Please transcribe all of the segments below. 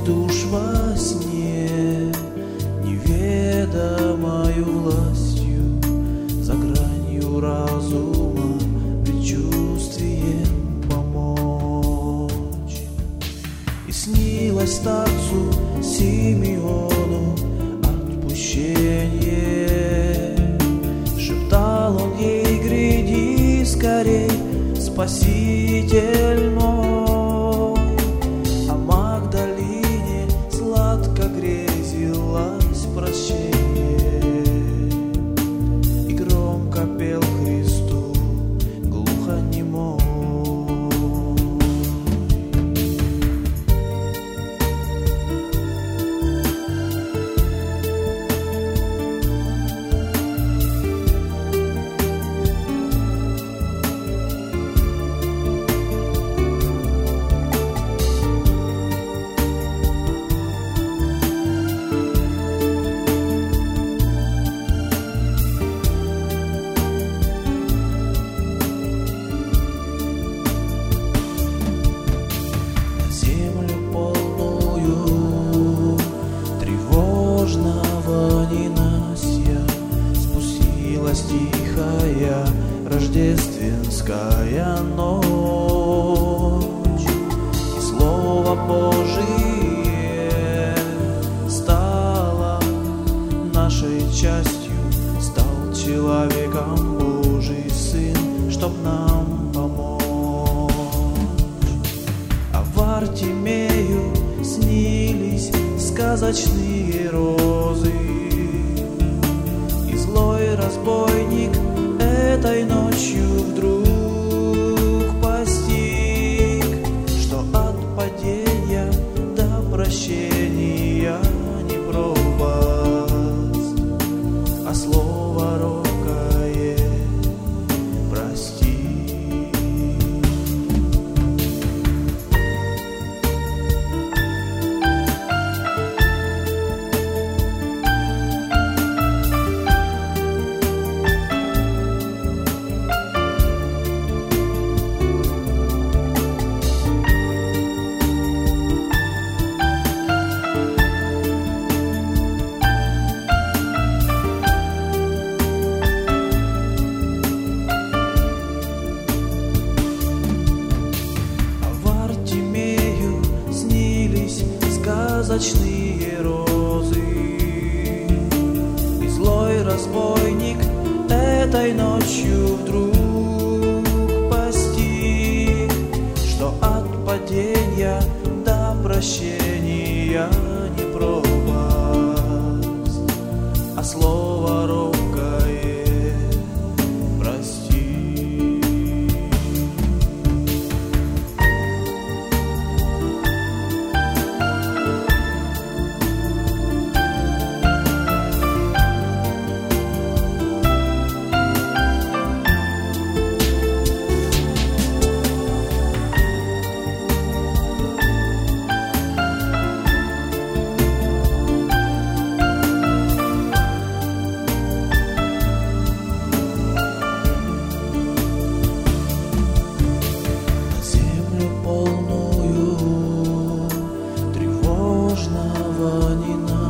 душ во сне, неведомою властью, за гранью разума, предчувствием помочь. И снилось старцу Симеону отпущение, шептал он ей: гряди скорей, Спаситель мой. А Магдалине сладко грезилось прощение, и громко пел Христу глухонемой. Тихая рождественская ночь, и Слово Божие стало нашей частью, стал человеком Божий Сын, чтоб нам помочь. А Вартимею снились сказочные розы, злой разбойник этой ночью вдруг постиг, что от падения до прощения не пропасть, а слово робкое прости. Сказочные розы, и злой разбойник этой ночью вдруг постиг, что от падения до прощения не пропасть, а слово робкое прости.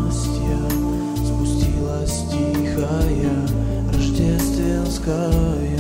Тихая рождественская